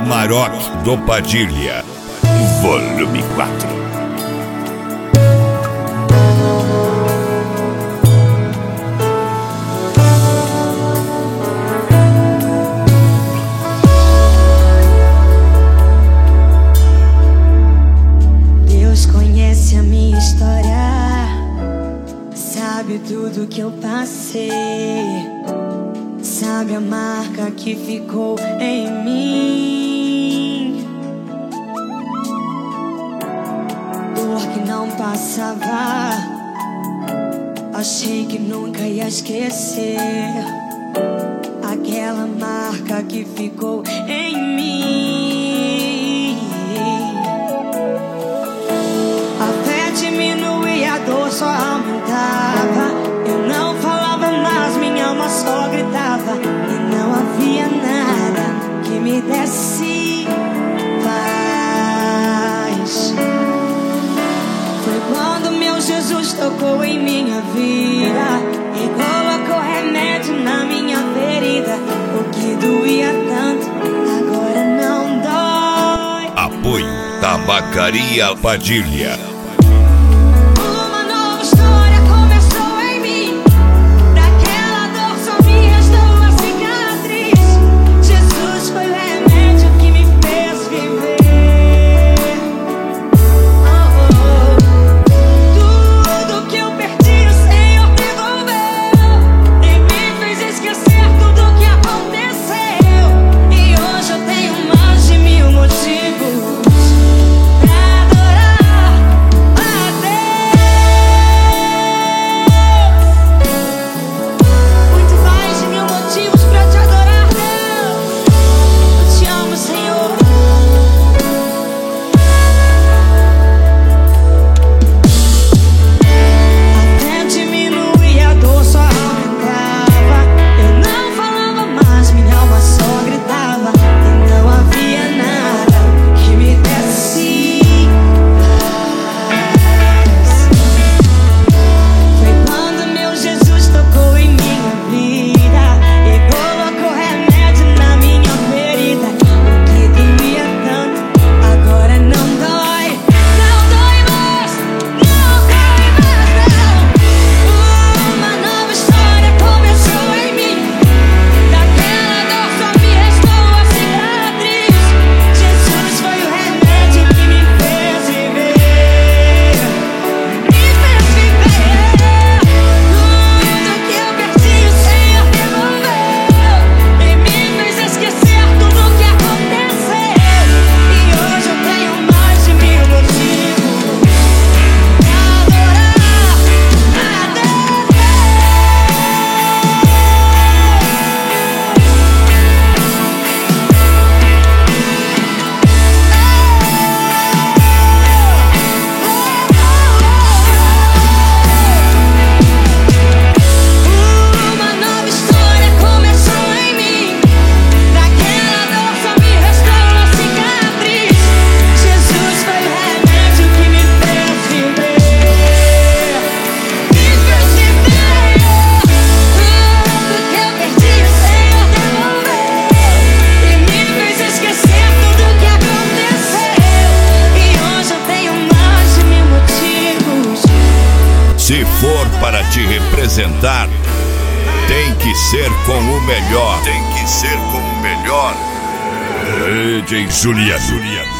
Amarok do Padilha, volume 4. Deus conhece a minha história, sabe tudo que eu passei, sabe a marca que ficou em mim. Dor que não passava, achei que nunca ia esquecer. Aquela marca que ficou em mim. A fé diminuía, a dor só aumentava. Eu não falava mais, minha alma só gritava. E não havia nada que me desse paz. Foi quando meu Jesus tocou em minha vida e colocou remédio na minha ferida. O que doía tanto, agora não dói. Apoio Tabacaria Padilha. Se for para te representar, tem que ser com o melhor. Tem que ser com o melhor. DJ Juliano.